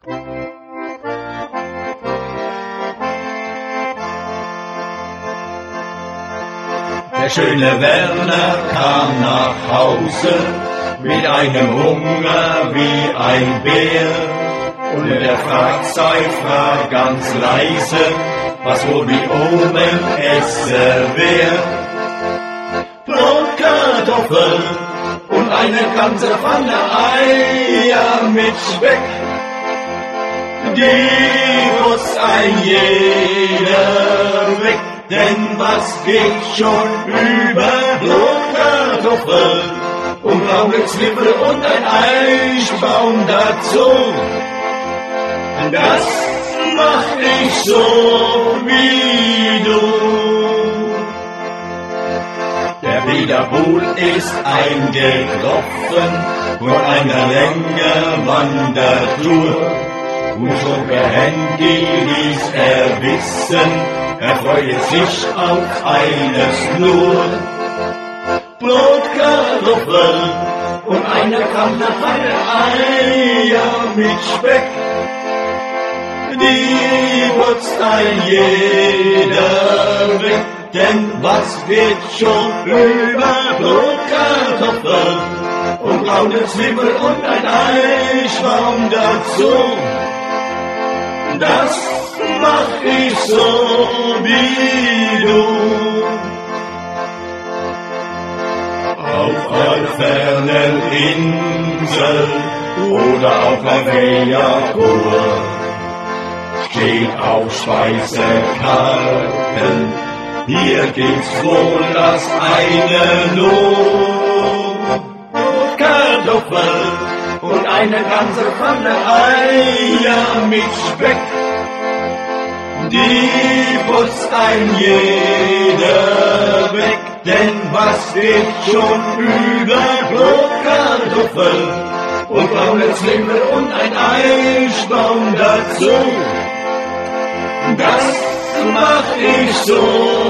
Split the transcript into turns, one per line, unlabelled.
Der schöne Werner kam nach Hause mit einem Hunger wie ein Bär. Und er fragt seine Frau ganz leise, was wohl mit oben essen wär. Brot, Kartoffeln und eine ganze Pfanne Eier mit Speck. Die muss ein jeder weg, denn was geht schon über Brot, Kartoffeln und braune Zwiebel und ein Eichbaum dazu. Das mach ich so wie du. Der Peter Buhl ist eingetroffen von einer längeren Wandertour. Und so behändig ließ er wissen, er freue sich auf eines nur. Brot, Kartoffeln und eine ganze Pfanne Eier mit Speck. Die putzt ein jeder weg, denn was geht schon über Brot, Kartoffeln und braune Zwiebel und ein Eichbaum dazu. Das mach ich so wie du. Auf einer fernen Insel oder auf einer Wehrkur steht auf Speisekarten, hier gibt's wohl das eine nur. Kartoffeln und eine ganze Pfanne Eier mit Speck. Die putzt ein jeder weg, denn was geht schon über Brot, Kartoffeln und braune Zwiebel und ein Eichbaum dazu. Das mach ich so